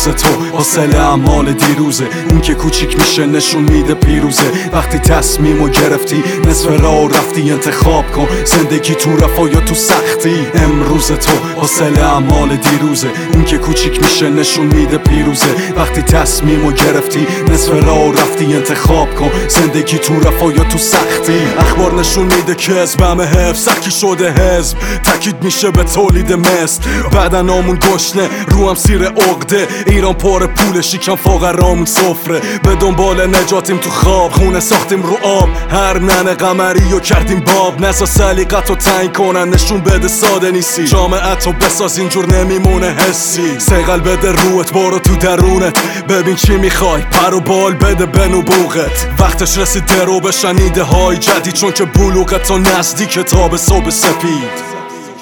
تو حاصل اعمال دیروزه. اون که کوچیک میشه نشون میده پیروزه. وقتی تصمیمو گرفتی نصف راه رفتی، انتخاب کن زندگی تو رفا یا تو سختی. امروز تو حاصل اعمال دیروزه. اون که کوچیک میشه نشون میده پیروزه. وقتی تصمیمو گرفتی نصف راه رفتی، انتخاب کن زندگی تو رفا یا تو سختی. اخبار نشون میده که حزب همه حفظ سکی شده، حزب تاکید میشه به تولید مثل. بدنامون گشنه رو هم سیر عقده، ایران پر پول شیکم فقرامون سفره. به دنبال نجاتیم تو خواب، خونه ساختیم رو آب. هر ننه قمری و کردیم باب. نزا سلیقت رو تعیین کنن نشون بده ساده نیستی. جامعت رو بساز اینجور نمیمونه حسی. سیقل بده روت برو تو درونت، ببین چی میخوای پر و بال بده به نبوغت. وقتش رسیده رو بشن ایده های جدید، چون که بلوغت تا نزدیک تاب صبح سپید.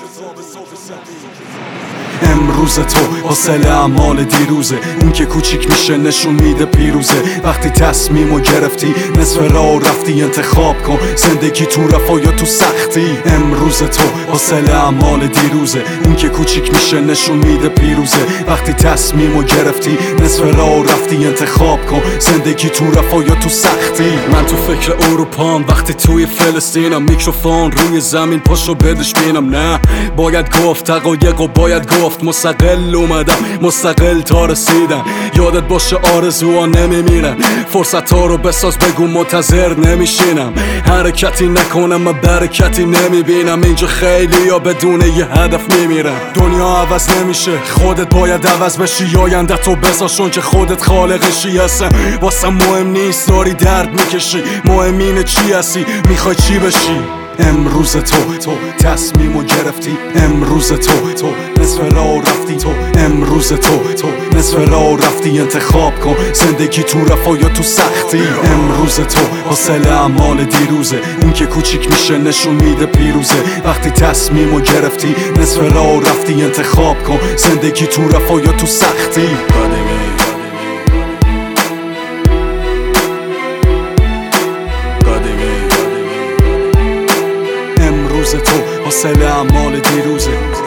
امروز تو حاصل اعمال دیروزه. اون که کوچیک میشه نشون میده پیروزه. وقتی تصمیمو گرفتی نصف راه رفتی، انتخاب کن زندگی تو رفا یا تو سختی. امروز تو حاصل اعمال دیروزه. اون که کوچیک میشه نشون میده پیروزه. وقتی تصمیمو گرفتی نصف راه رفتی، انتخاب کن زندگی تو رفا یا تو سختی. من تو فکر اروپام وقتی توی فلسطینم، میکروفون روی زمین پاشو بدش بینم. نه باید گفت حقایقو باید گفت، مستقل اومدم مستقل تا رسیدم. یادت باشه آرزوها نمیمیرن، فرصت ها رو بساز بگو منتظر نمیشینم. حرکتی نکنم و برکتی نمیبینم. اینجا خیلی یا بدون یه هدف میمیرن. دنیا عوض نمیشه خودت باید عوض بشی. آینده تو بسازشون که خودت خالقشی. هستم واسه مهم نیست داری درد میکشی، مهم اینه چی هستی میخوای چی بشی. امروز تو تصمیمو گرفتی. امروز تو نصف راه رفتی. تو امروز تو نصف راه رفتی، انتخاب کن زندگی تو رفا یا تو سختی. امروز تو حاصل اعمال دیروزه. اون که کوچیک میشه نشون میده پیروزه. وقتی تصمیمو گرفتی نصف راه رفتی، انتخاب کن زندگی تو رفا یا تو سختی. امروز تو حاصل اعمال دیروزه.